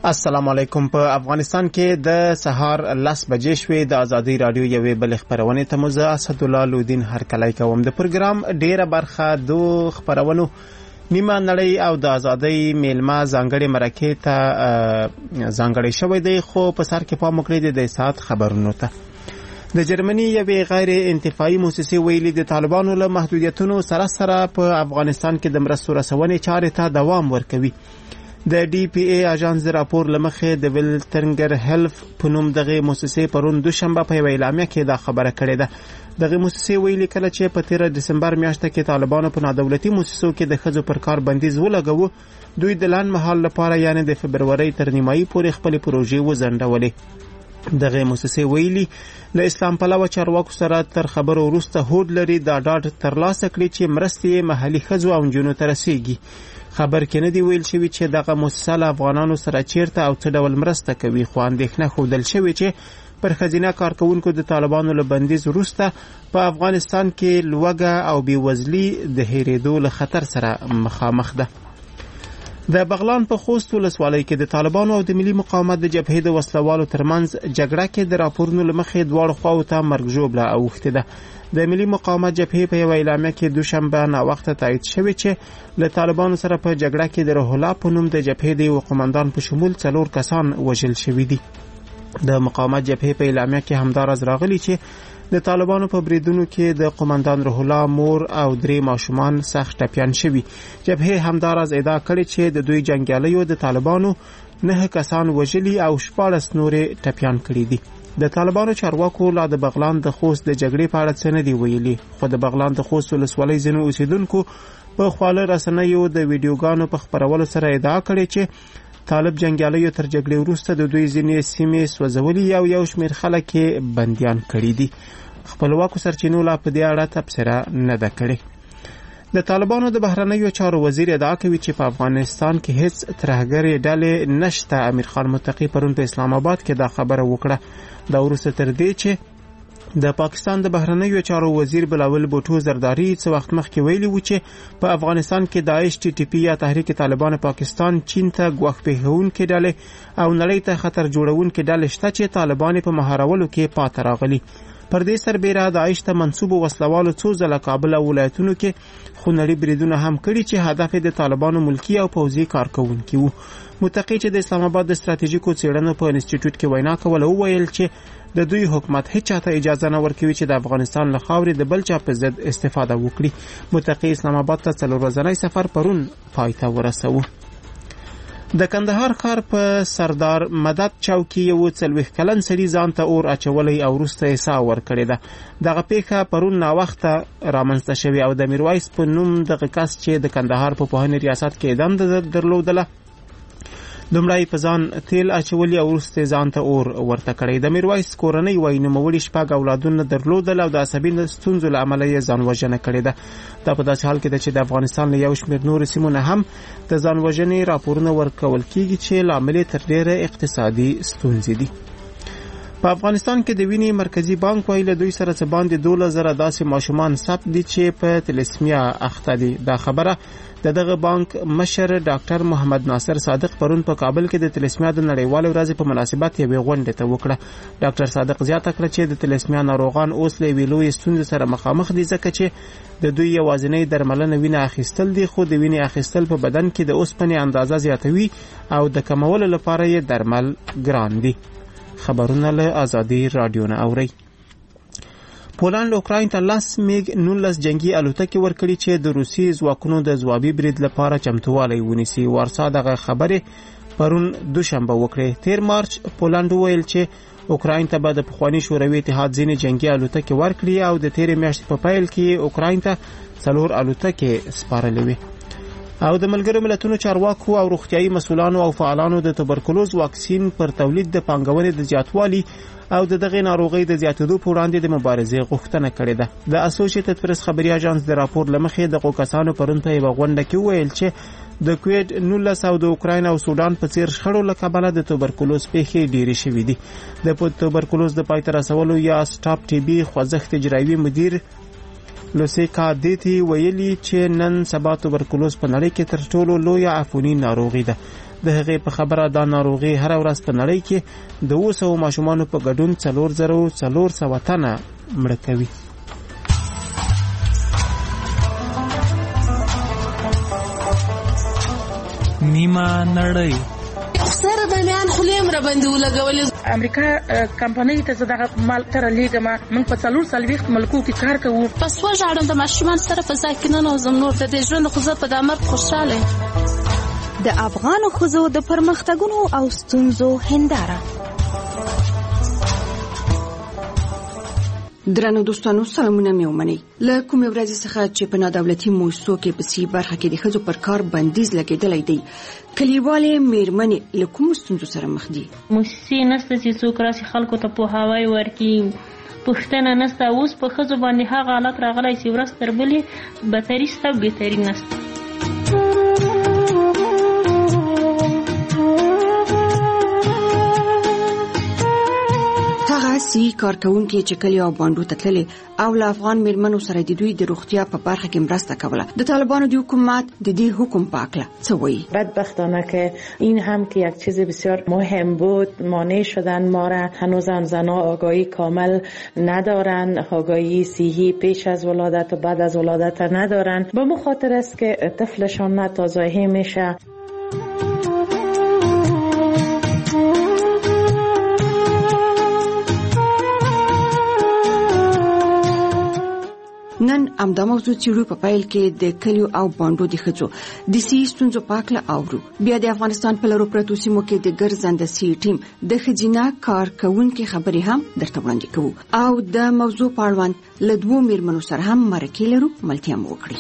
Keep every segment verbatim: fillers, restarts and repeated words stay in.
السلام علیکم. په افغانستان کې د سهار لس بجې شوې. د ازادي رادیو یوې بل خبرونه ته مزه اسدالله لودین هرکلی کوم. د پروګرام ډیره برخه دو خبرونو نیمه نړۍ او د ازادۍ میلمه ځانګړي مرکه ته ځانګړي شوی دی، خو په سر کې پام وکړئ د ساعت خبرونو ته. د جرمني یوې غیر انتفاعي موسسې ویلي د طالبانو له محدودیتونو سره سره په افغانستان کې د مرستو رسونې چارې ته دوام ورکوي. د ډي پی ای اژانس د راپور لمخې د ویلټنګر هیلف په نوم دغه موسسې پرون دوشنبه په یوه اعلامیه کې دا خبره کړې ده. دغه موسسې ویلي کله چې په تیره دسمبر میاشته کې طالبانو په نادولتي موسسو کې د ښځو پر کار بندیز ولګاوه، دوی د لنډ مهال لپاره یعنی د فبرورۍ تر نیمایي پورې خپلې پروژې وځنډولې. دغه موسسې ویلي له اسلام پلوه چارواکو سره تر خبرو وروسته هوډ لري دا ډاډ ترلاسه کړي چې مرستې محلي ښځو او نجونو ته رسیږي. خبر کې نه دی ویل شوی چې دغه موسسه له افغانانو سره چیرته او څه ډول مرسته کوي، خو اندېښنه ښودل شوې چې پر ښځینه کارکوونکو د طالبانو له بندیز وروسته په افغانستان کې لوږه او بېوزلي د هېرېدو له خطر سره مخامخ ده. د بغلان په خوست ولسوالۍ کې د طالبانو او د ملي مقاومت د جبهې د وسلوالو ترمنځ جګړه کې د راپورونو له مخې دواړو خواو ته مرګ ژوبله اوښتې ده. د ملي مقاومت جبهې په یوه اعلامیه کې دوشنبه ناوخته تایید شوی چې له طالبانو سره په جګړه کې د روح الله په نوم د جبهې د یوه قمندان په شمول څلور کسان وژل شوي دي. د مقاومت جبهې په اعلامیه کې همداراز راغلي چې د طالبانو په بریدونو کې د قمندان روح الله مور او درې ماشومان سخت ټپیان شوي. جبهې همداراز ادعا کړې چې د دوی جنګیالیو د طالبانو نه کسان وژلي او شپاړس نورې ټپیان کړي دي. د طالبانو چارواکو لا د بغلان د خوست د جګړې په اړه څه نه دی ویلي، خو د بغلان د خوست ولسوالۍ ځینو اوسیدونکو په خواله رسنیو د ویډیوګانو په خپرولو سره ادعا کړې چې طالب جنګیالیو تر جګړې وروسته د دوی ځینې سیمې سوځولي او یو شمېر خلک یې بندیان کړي دي. خپلواکو سرچینو لا په دې اړه تبصره نه ده کړې. د طالبانو د بهرنیو چارو وزیر ادعا کوي چې په افغانستان کې هیڅ ترهګرې ډلې نشته. امیر خان متقي پرون په اسلام آباد کې دا خبره وکړه. دا وروسته تر دې چې د پاکستان د بهرنیو چارو وزیر بلاول بوټو زرداری څه وخت مخکې ویلي و چې په افغانستان کې داعش ټي ټي پي یا تحریک طالبان پاکستان چین ته ګواښ پیښوونکې ډلې او نړۍ ته خطر جوړوونکې ډلې شته چې طالبان په مهارولو کې پاتې راغلي. پر دې سربیره داعش ته منسوبو وسلوالو څو ځله کابل او ولایتونو کې خونړي بریدونه هم کړي چې هدف د طالبانو ملکی او پوځي کارکوونکي وو. متقي چې د اسلام آباد د ستراتیژیکو څېړنو په انسټیټیوټ کې وینا کوله وویل چې د دوی حکومت هیڅ چاته اجازه نه ورکوي چې د افغانستان له خاورې د بل چا په ضد استفاده وکړي. متقي اسلام آباد ته څلور ورځنی سفر پرون پای ته ورسوه. د کندهار ښار په سردار مدد چوک کې یو څلوېښت کلن سړي ځان ته اور اچولی او وروسته یې ساه ورکړې ده. دغه پیښه پرون ناوخته رامنځته شوې او د میرویس په نوم دغه کس چې د کندهار په پوهنې ریاست کې دنده درلودله لومړی په ځان تیل اچولي او وروسته ځان ته اور ورته کړی. د میرویس کورنۍ وایي نوموړي شپږ اولادونه درلودل او د عصبي ستونزو له امله یې ځان وژنه کړې ده. دا په داسې حال کې ده چې د افغانستان له یو شمېر نورو سیمو نه هم د ځان وژنې راپورونه ورکول کېږي چې لامل یې تر ډېره اقتصادي ستونزې دي. په افغانستان کې د وینې مرکزی بانک وایي له دوی سره څه باندې دولس زره داسې ماشومان ثبت دي چې په تلسمیا اخته دي. دا خبره د دغه بانک مشر ډاکټر محمد ناصر صادق پرون په کابل کې د تلسمیا د نړیوالې ورځې په مناسبت یوې غونډې ته وکړه. ډاکټر صادق زیاته کړه چې د تلسمیا ناروغان اوس له یوې لویې ستونزې سره مخامخ دي ځکه چې د دوی یوازینۍ درملنه وینه اخیستل دي، خو د وینې اخیستل په بدن کې د اوسپنې اندازه زیاتوي او د کمولو لپاره یې درمل ګران دي. خبرونه له ازادي رادیو نه اوري. پولند اوکراین ته لس میګ نولس جنگي الوتکې ورکړي چې د روسي ځواکونو د ځوابي برید لپاره چمتووالی ونیسي. وارسا دغه خبرې پرون دوشنبه وکړې. تیر مارچ پولند وویل چې اوکراین ته به د پخواني شوروي اتحاد ځینې جنگي الوتکې ورکړي او د تیرې میاشتې په پیل کې اوکراین ته څلور الوتکې سپارلې وې. او د ملګرو ملتونو چارواکو او روغتیايي مسؤلانو او فعالانو د توبرکلوز واکسین پر تولید د پانګونې د زیاتوالي او د دغه ناروغۍ د زیاتېدو په وړاندې د مبارزې غوښتنه کړې ده. د اسوسییټډ پریس خبري اژانس د راپور له مخې دغو کسانو پرون په یوه غونډه کې وویل چې د کوویډ نولس او د اوکراین او سودان په څیر شخړو له کبله د توبرکلوز پیښې ډېرې شوې دي. د توبرکلوز د پای ته رسولو یا سټاپ ټي بي خوځښت اجرایوي مدیر لوسیکا دیتی ویلي چې نن سبا توبرکلوز په نړۍ کې تر ټولو لویه عفوني ناروغي ده. د هغې په خبره دا ناروغي هره ورځ په نړۍ کې د اوه سوو ماشومانو په ګډون څلور زره څلور سوه تنه مړه کوي. نیمه نړۍ سره د میان خلیم را باندې ولګولې. امریکا کمپنۍ ته زداغه مال تر لیګما موږ په څلور سلويخت ملکو کې کار کوو. پس وژاړم د ماشومان سره په ځای کې نه نوزم نور د دې ژوند خو زه په دامر خوشاله. د افغان ښځو د پرمختګونو او ستونزو هنداره. درنو دوستانو سلامونه مې ومنئ. له کومې ورځې څخه چې په نادولتي موسسو کې په سي برخه کې د ښځو پر کار بندیز لګېدلی دی، کلیوالې میرمنې له کومو ستونزو سره مخ دي؟ موسسې نشته چې څوک راسي خلکو ته پوهاوی ورکړي، پوښتنه نشته. اوس په ښځو باندې هغه حالت راغلی چې ورځ تر بلې بدتري شته او بهتري نشته. هغه سی کارکونکي چې کلی او باندو ته تللي او له افغان میرمنو سره د دوی د روغتیا په برخه کې مرسته کوله. د طالبانو د حکومت د دې حکم په اړه څه وایي؟ بدبختانه که این هم که یک چیز بسیار مهم بود مانع شدن ما را. هنوزم زنها آگاهی کامل ندارن، آگاهی صحی پیش از ولادت و بعد از ولادت ندارن. به مو خاطر است که طفلشان ناتازاهی میشه. نن امدا موضوع چیرو په پایل کې د کلیو او باندو د ښځو د سی ستونزو پاکله اورو. بیا د افغانستان په لرو پرتو سیمو کې د ګرځنده سی ټیم د ښځینه کارکونکو خبرې هم درته وړاندې کوو او د موضوع په اړه له دوو میرمنو سره هم مرکې لرو. ملتیا مو وکړي.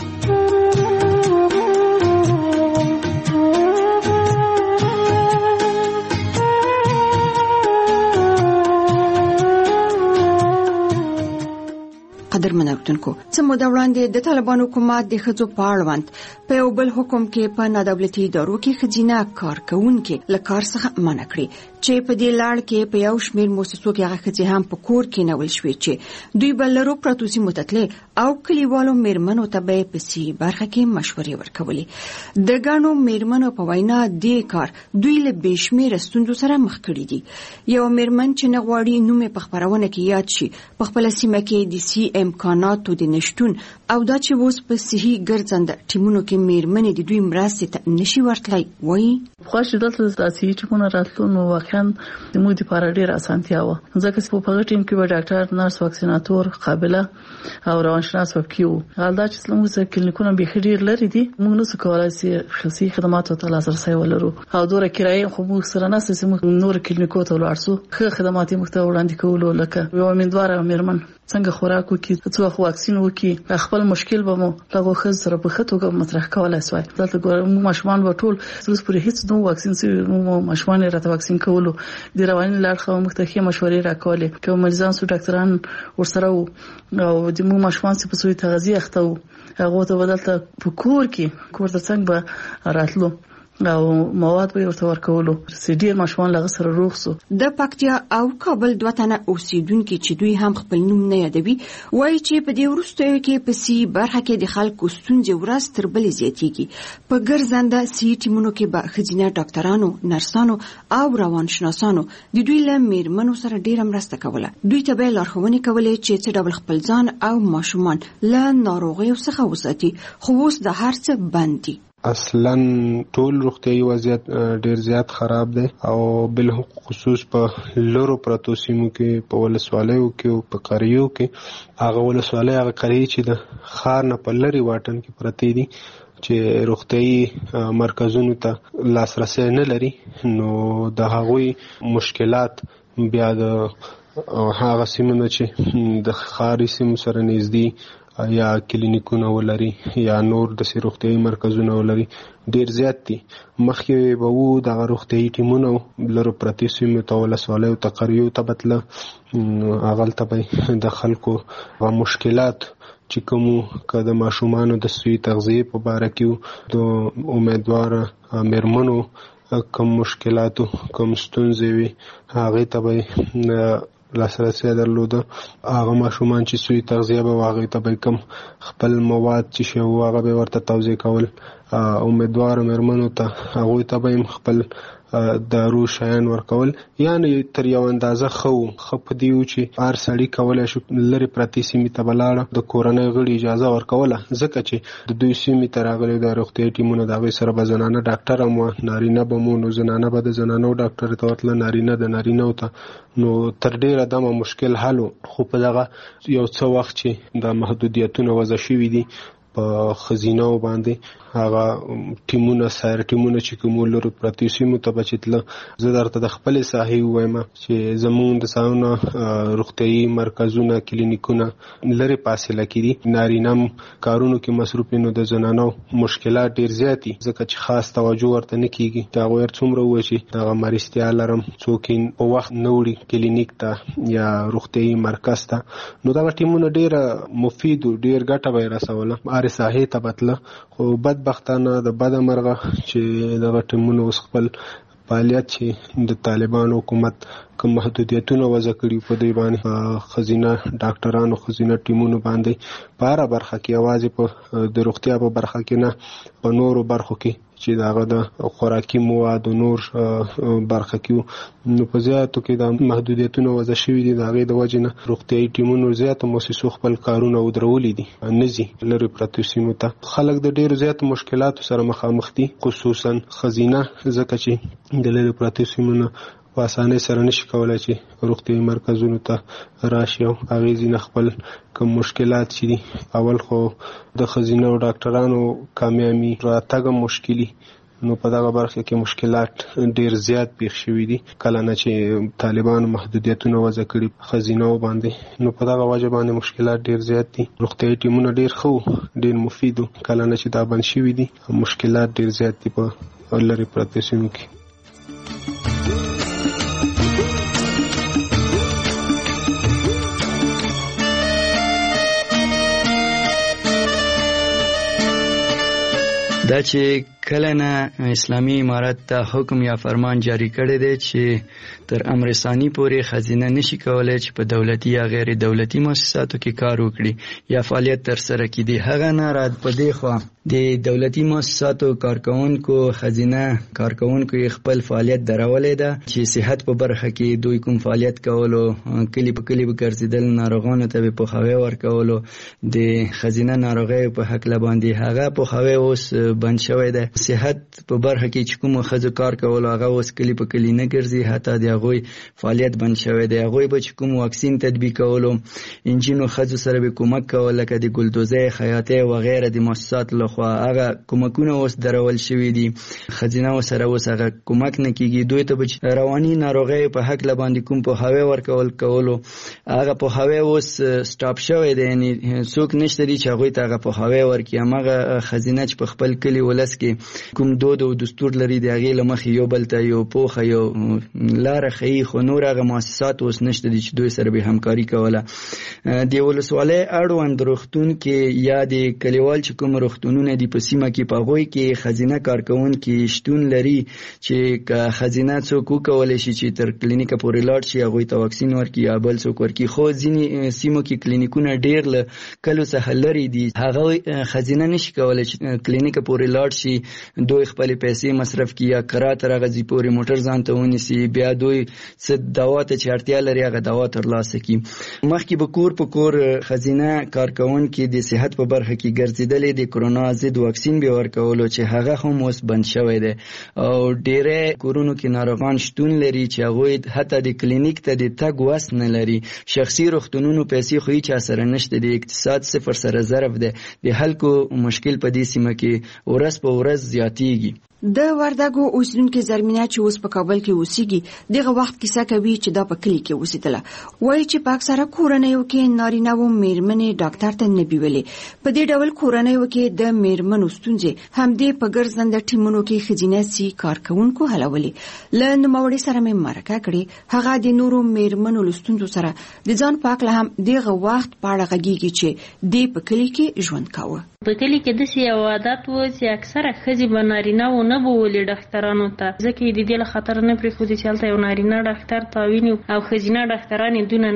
قدر منوتونکو څه موده وړاندې د طالبانو حکومت د ښځو په اړوند په یو بل حکم کې په نادولتي ادارو کې ښځینه کارکونکي له کار څخه منع کړي چې په دې لړ کې په یو شمېر مؤسسو کې هغه ښځې هم په کور کې نول شوې چې دوی به لرو پرتو سیمو ته تللې او کلیوالو میرمنو ته به په سي برخه کې مشورې ورکولې. د ګڼو میرمنو په وینا دې کار دوی له بې شمېره ستونزو سره مخ کړي دي. یو میرمن چې نه غواړي نوم یې په خپرونه کې یاد شي په خپله سیمه کې د سي امکاناتو د نشتون او دا چې اوس په صحي ګرځنده ټیمونو کې میرمنې د دوی مرستې ته نشي ورتلی وایي. خوښ دلته د صحي ټیمونو راتلو نو واقعا د مو د لپاره ډېره اسانتیا وه، ځکه چې په هغه ټیم کې به ډاکټر، نرس، واکسیناتور، قابله او روانشناس وکړي وو. حال دا چې زموږ کلینیکونه بیخي ډېر لرې دي، موږ نشو کولی چې شخصي خدماتو ته لاسرسی ولرو او دوره کرایه خو موږ سره نشته چې موږ نور کلینیکو ته ولاړ شو. ښه خدمات یې موږ ته وړاندې کولو، لکه یو امیندواره میرمن څنګه خوراک وکړي، څو وخت واکسین وکړي، خپل مشکل به مو هغه ښځې سره په ښه توګه مطرح کولای شوای. دلته ګورم ماشومان به ټول اوس پورې هیڅ نو واکسین سوي مو ماشومان راته واکسین کولو د رواني لار خو موږ ته ښه مشورې راکولې. کوم مریضان سو ډاکټران ورسره وو او د مو ماشومان څخه په سوي تغذیه اخته وو، هغه ته بدلته په کور کې کور ته څنګه به راتلو او مواد به ورته ورکولو. سیډیر ماشومان لغه سره روغ سو. د پکتیا او کابل دوه تنه اوسیدونکو چې دوی هم خپل نوم نه یادوي وایي چې په دې وروستیو کې په سی برخه کې د خلکو ستونزې ورځ تر بلې زیاتېږي. په ګرځنده سی ټیمونو کې به ښځینه ډاکټرانو، نرسانو او روانشناسانو د دوی له میرمنو سره ډېره مرسته کوله. دوی ته به لارښوونې کولې چې څه ډول خپل ځان او ماشومان له ناروغیو څخه وساتي، خو اوس د هر څه بند دي. اصلا ټول روغتیايي وضعیت ډیر زیات خراب دی او بل خصوص په لورو پرتو سیمو کې په ولسوالیو کې او په قریو کې هغه ولسوالۍ هغه قریې چې د ښار نه په لري واټن کې پرتې دي چې روغتیايي مرکزونو ته لاسرسی نه لري، نو د هغوی مشکلات بیا د هغه سیمو چې د ښاري سیمو سره نږدې یا کلینیکونه ولري یا نور د روغتیايي مرکزونه ولري ډیر زیات دي. مخکې به وو د روغتیايي ټیمونو لرو پرتې سیمو ته ولسوالیو ته قریو ته بتله، هغلته به د خلکو مشکلات چې کومو که د ماشومانو د صحي تغذیې په باره کې د امیدواره میرمنو کوم مشکلاتو کوم ستونزې وي هغې ته به لاسرسی درلوده. هغه ماشومان چې صحي تغذیه به هغې ته به کوم خپل مواد چې شی وو هغه به ورته توضیح کول. امیدوار مېرمنو ته هغوی ته به خپل دارو شیان ورکول، یعنی تر یو اندازه خو خو په دیو چې هر سړی کولای شي لري پرتی سیمې ته بلاړه د کورنۍ غړي اجازه ورکوله، ځکه چې د دوی سیمې ته راغلي د روغتیايي ټیمونو د هغوی سره به زنانه ډاکټر هم وه، نارینه به مو نو زنانه به د زنانو ډاکټر ته ورتله، نارینه د نارینهو ته. نو تر ډیره دمه مشکل حل و، خو په دغه یو څه وخت چې د محدودیتونه وضع شوي دي په ښځینهو باندې، هغه ټیمونه سایر ټیمونه چې کوم لرو پرتې سیمو ته به چې تله، زه درته د خپلې ساحې ووایم چې زمونږ د ساحونه روغتیايي مرکزونه کلینیکونه لرې فاصله کې دي، نارینه هم کارونو کې مصروف نو د زنانو مشکلات ډېر زیات دي، ځکه چې خاص توجه ورته نه کېږي. د هغوی هر څومره ووایي چې دغه مریضتیا لرم څوک په وخت نه وړي کلینیک ته یا روغتیايي مرکز ته، نو دغه ټیمونه ډېره مفید و، ډېر ګټه به یې رسوله هرې ساحې ته به تله. خو بدبختانه د بده مرغه چې دغه ټیمونه اوس خپل فعالیت چې د طالبان حکومت کوم محدودیتونه وضع کړي په دوی باندې ښځینه ډاکټرانو ښځینه ټیمونو باندې په هره برخه کې، یوازې په د روغتیا په برخه کې نه، په نورو برخو کې چې دغه د خوراکي موادو نور برخه کې، نو په زیاتو کې د محدودیتونه وضع شوي دي. د هغې د وجې نه روغتیايي ټیمونو زیاتو مؤسسو خپل کارونه ودرولي دي، نه ځي لرې پرتو سیمو ته. خلک د ډېرو زیاتو مشکلاتو سره مخامخ دي، خصوصا ښځینه، ځکه چې د لرې پرتو سیمو نه په اسانۍ سره نشي کولای چې روغتیايي مرکزونو ته راشي او هغې ځینې خپل کوم مشکلات چې دي. اول خو د ښځینه او ډاکټرانو کامیابي راتګ هم مشکلي، نو په دغه برخه کې مشکلات ډیر زیات پیښ شوي دي کله نه چې طالبانو محدودیتونه وضع کړي ښځینو باندې، نو په دغه وجه باندې مشکلات ډیر زیات دي. روغتیايي ټیمونه ډیر ښه ډیر مفید کله نه چې دا بند شوي دي، مشکلات ډیر زیات دي په لرې پرتو سیمو کې. دا چې کله نه اسلامي امارت ته حکم یا فرمان جاری کړی دی چې تر امر ثانی پورې ښځینه نشي کولای چې په دولتي یا غیر دولتي مؤسساتو کې کار وکړي یا فعالیت ترسره کړي. هغه نه رد په دې خوا د دولتي مؤسساتو کارکونکو ښځینه کارکونکو خپل فعالیت درولې ده چې صحت په برخه کې دوی کوم فعالیت کولو، کلی په کلی به ګرځېدل، ناروغانو ته به پوهاوی ورکولو د ښځینه ناروغیو په هکله باندې، هغه پوهاوی اوس بند شوی دی. صحت په برخه کې چې کوم ښځو کار کولو هغه اوس کلی په کلی نه ګرځي، حتی د هغوی فعالیت بند شوی دی. هغوی به چې کوم واکسین تطبیقولو، انجینو ښځو سره به کومک کول، لکه د ګلدوزۍ، خیاطۍ وغیره د مؤسساتو لخوا هغه کومکونه اوس درول شوي دي. ښځینهو سره اوس هغه کومک نه کېږي. دوی ته به رواني ناروغیو په هکله باندې کوم پوهاوی ورکول کولو، هغه پوهاوی اوس سټاپ شوی دی، یعنې څوک نشته دي چې هغوی ته هغه پوهاوی ورکړي. هماغه ښځینه چې په خپل کلي ولس کې کوم دود او دستور لري د هغې له مخې یو بل ته یو پوخه یو لاره ښیي، خو نور هغه مؤسسات اوس نشته دي چې دوی سره به همکاري کوله. د ولسوالۍ اړوند روغتون کې یا د کلیوال چې کوم روغتونونه دي په سیمه کې، په هغوی کې ښځینه کارکوونکي شتون لري چې که ښځینه څوک وکولی شي چې تر کلینیکه پورې لاړ شي، هغوی ته واکسین ورکړي یا بل څوک ورکړي. خو ځینې سیمو کې کلینیکونه ډېر له کلو څخه لرې دي، هغوی ښځینه نشي کولی چې کلینیکه پورې لاړ شي، دوی خپل پیسې مصرف کړي یا کرا تر هغه ځي پورې موټر ځان ته ونیسي، بیا دوی څه دوا ته چې اړتیا لري هغه دوا ترلاسه کړي. مخکې به کور په کور ښځینه کارکوونکي د صحت په برخه کې ګرځېدلې، د کرونا ضد واکسین به ورکولو چې هغه هم اوس بند شوی دی او ډېری کورونو کې ناروغان شتون لري چې هغوی حتی د کلینیک ته د تګ وس نه لري. شخصي روغتونونو پیسې خو هېچا سره نشته، د اقتصاد صفر سره ضرب دی. د خلکو مشکل په دې سیمه کې ورځ په ورځ زیاتیږي. د وردګو اوسیدونکو زرمینه چې اوس په کابل کې اوسېږي دغه وخت کیسه کوي چې دا په کلي کې اوسېدله. وایي چې په اکثره کورنیو کې نارینه و میرمنې ډاکټر ته نه بیولې. په دې ډول کورنیو کې د میرمنو ستونزې همدې په ګرځنده ټیمونو کې ښځینه سي کارکوونکو حلولې. له نوموړي سره مې مرکه کړې، هغه د نورو میرمنو له ستونزو سره د ځان په هکله هم دغه وخت په اړه غږېږي چې دې په کلي کې ژوند کاوه. په کلي کې داسې یو عادت و چې اکثره ښځې به نارینه و نه بولي ډاکټرانو ته، ځکه یې د دې له خطر نه پرېښودې چې هلته یو نارینه ډاکټر تا ویني او ښځینه ډاکټرانې دونه